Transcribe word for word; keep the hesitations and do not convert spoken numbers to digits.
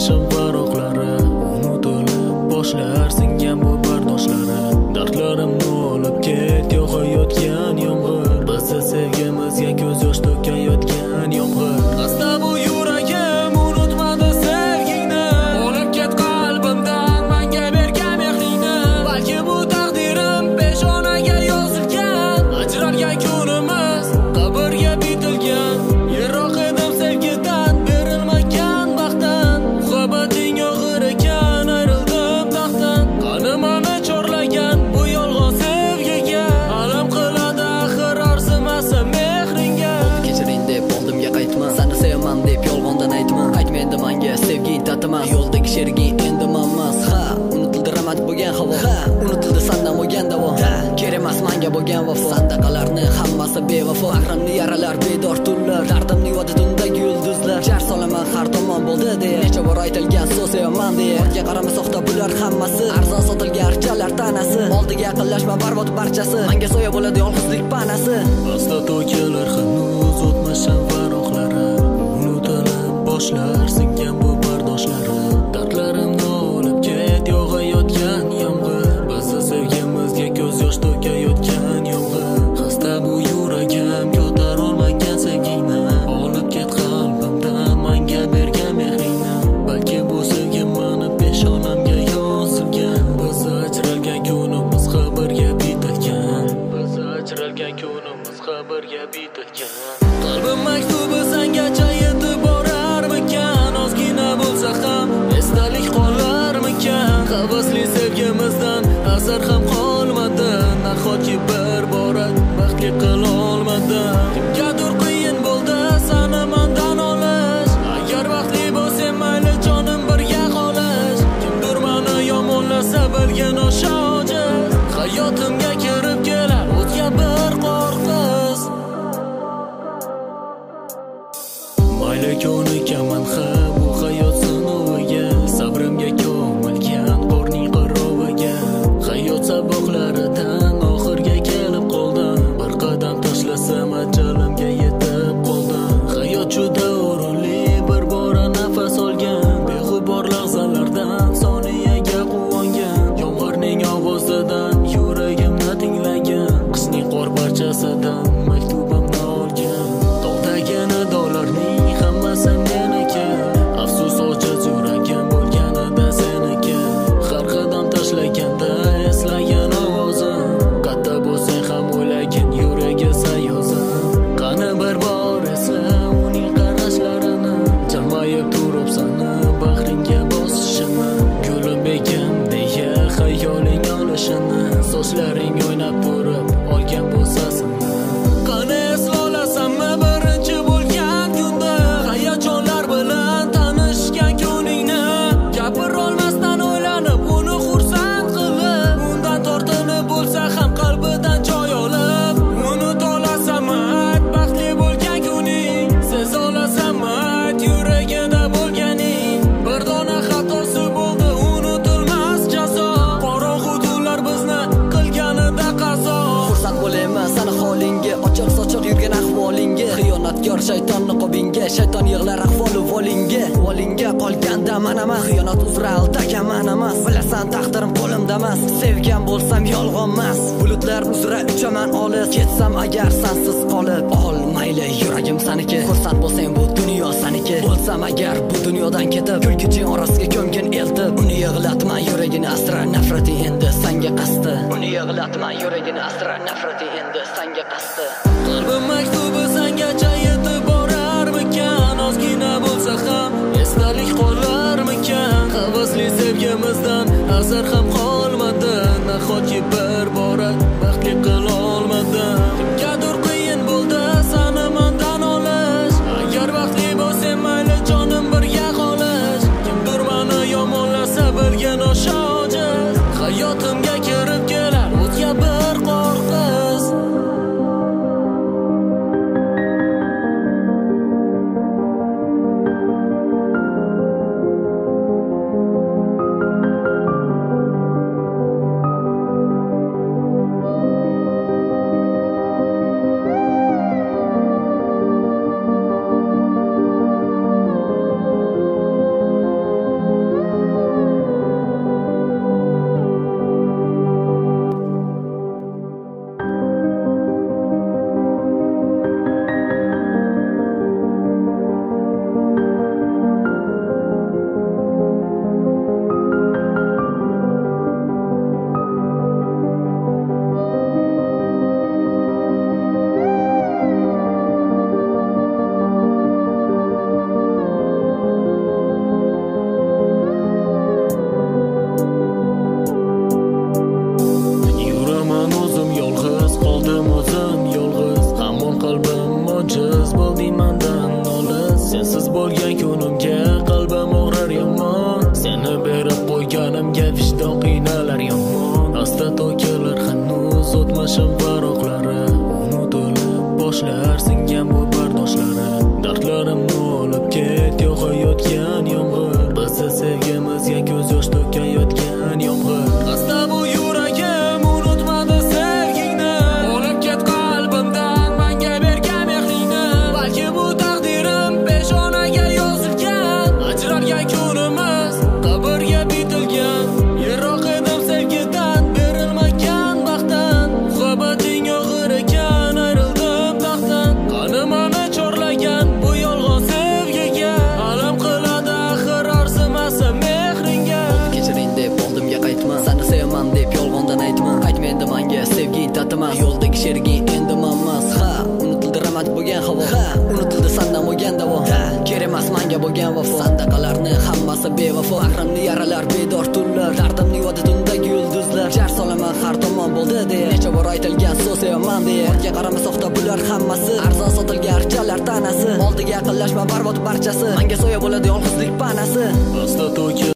unutmasam faroqlari, unutilib boshlar singan bu bardoshlari. Dardlarimni olib ketdi hayotgan yomg'ir, bizni sevgimizga ko'z yosh to'kayotgan yomg'ir. Asta bu yuragim unutmadi sevgingni, olib ket qalbimdan menga bergan mehringni. Balki bu taqdirim peshonaga yozilgan, ajralgan kunimiz qabrga bitilgan. Yiroq edim sevgidan, berilmagan baxtdan, muhabbating og'ir ekan, ayrildim taxtdan. Qanimani chorlagan bu yolg'on sevgiga, alam qiladi axir arzimasa mehringga. Kechiring deb oldimga qaytma, seni sevaman deb yolg'ondan aytma. Qaytma endi menga sevging tatimas, yo'ldagi sheriging endi manmas. Ha, unutildi romantik bo'lgan havo, ha, unutildi sandan bo'lgan davo. Kerak emas menga bo'lgan vafo, sandaqalarni hammasi bevafo. Bahrimni yaralar bedor tunlar, dardimni yuvadi tundagi yulduzlar. Jar solaman har tomon bo'ldi deya, necha bor aytilgan so'z sevaman deya. Ortga qarama soxta bular hammasi, arzon sotilgan archalar tanasi. Oldiga yaqinlashma barbod barchasi, menga soya bo'ladi yolg'izlik panasi. Asta to'kilar hanuz o'tmasam faroqlari, unutilib boshlar singan bu bardoshlari. Dardlarimni olib ket yog'ayotgan yomg'ir, bizni sevgimizga ko'z yosh to'kayotgan yomg'ir. Xasta bu yuragim ko'tarolmagan sevgingni, olib ket qalbimdan menga bergan mehringni. Balki bu sevgim meni peshonamga yozilgan, bizni ajralgan kunimiz qabrga bitilgan, bizni ajralgan kunimiz qabrga bitilgan. Qalbim maktubi sengacha yetib borarmikan, ozgina bo'lsa ham esdalik qolarmikan. Havasli sevgimizdan asar ham qolmadi, nahotki bir borat baxtli qilolmadim. Kimgadir qiyin bo'ldi seni mendan olish, agar baxtli bo'lsam mayli jonim birga qolish. Kimdir meni yomonlasa bilgin o'sha ojiz, hayotimga kirib kelar o'tga bir qo'rqiz. Mayli ko'nikaman ha bu hayot sinoviga, sabrimga ko'milgan qorning qiroviga. Hayot saboqlaridan oxirga kelib qoldim, bir qadam tashlasam ajalimga yetib qoldim. Hayot juda o'rinli, bir bora nafas olgan, beg'ubor lahzalardan soniyaga quvongan. Yomg'irning ovozidan yuragimni tinglagan, qishning qor parchasidan maktubimni olgan. Tog'dagi nidolarning hammasi meniki, afsus ojiz yuragim bo'lganida seniki. Har qadam tashlaganda eslagan ovozim, katta bo'lsang ham o'ylagin yuragi sayozim. Qani bir bor esla uning qarashlarini, jilmayib turib sani bag'ringga bosishini. Gulim begim deya xayoling olishini, sochlaring o'ynab turib olgan bo'lsa seni. Qani eslolasammi birinchi bo'lgan kunda, hayajonlar bilan tanishgan kuningni. Gapirolmasdan o'ylanib uni xursand qilib, undan tortinib bo'lsa ham qalbidan joy olib. Unut olasanmi ayt baxtli bo'lgan kuning, sez olasanmi ayt yuragida bo'lganing. Bir dona xatosi bo'ldi unutilmas jazo, qorong'u tunlar bizni qilganida qazo. Xursand bo'laman seni holingga, ochiq sochiq yurgan ahvolingga. Xiyonatkor shayton niqobingga, shayton yig'lar ahvolu volinga. Volinga qolganda man emas, xiyonat uzra aldagan man emas. Bilasan taqdirim qo'limda emas, sevgan bo'lsam yolg'on emas. Bulutlar uzra uchaman olis, ketsam agar sensiz qolib. Ol mayli yuragim seniki, xursand bo'lsang bu dunyo seniki. Bo'lsam agar bu dunyodan ketib, kulgichi orasiga ko'mgin eltib. Uni yig'latma yuragini asra, nafrati endi senga qasdi. Uni yig'latma yuragini asra, nafrati endi senga qasdi. Qalbim maktubi sengacha yetib borarmikan, ozgina bo'lsa ham esdalik qolarmikan. Havasli sevgimizdan asar ham qolmadi, nahotki bir borat baxtli qilolmadim. Kimgadir qiyin bo'ldi seni mendan olish, agar baxtli bo'lsam mayli jonim birga qolish. Kimdir meni yomonlasa bilgin o'sha ojiz, hayotimga kirib kelar o'tga bir qo'rqiz. o'tmishim varoqlari unutilib boshlar singan bu bardoshlari dardlarimni olib ketdi yo'qayotgan yomg'ir bizni sevgimizga ko'z yosh to'kayotgan yomg'ir asta bu yuragim unutmadi sevgingni olib ket qalbimdan menga bergan mehringni balki bu taqdirim peshonaga yozilgan ajralgan kunimiz qabrga bitilgan yiroq edim sevgidan berilmagan baxtdan muhabbating og'ir ekan ayrildim taxtdan qanimani chorlagan bu yolg'on sevgiga alam qiladi axir arzimasa mehringga kechiring deb oldimga qaytma seni sevaman deb yolg'ondan aytma qaytma endi menga sevging tatimas yo'ldagi sheriging endi manmas ha unutildi romantik bo'lgan havo ha unutildi sandan bo'lgan davo kerak emas menga bo'lgan vafo sandaqalarni hammasi bevafo bahrimni yaralar bedor tunlar dardimni yuvadi tundagi yulduzlar jar solaman har tomon bo'ldi deya necha bor aytilgan so'z sevaman deya ortga qarama soxta bular hammasi arzon sotilgan archalar tanasi oldiga yaqinlashma barbod barchasi menga soya bo'ladi yolg'izlik panasi asta to'kib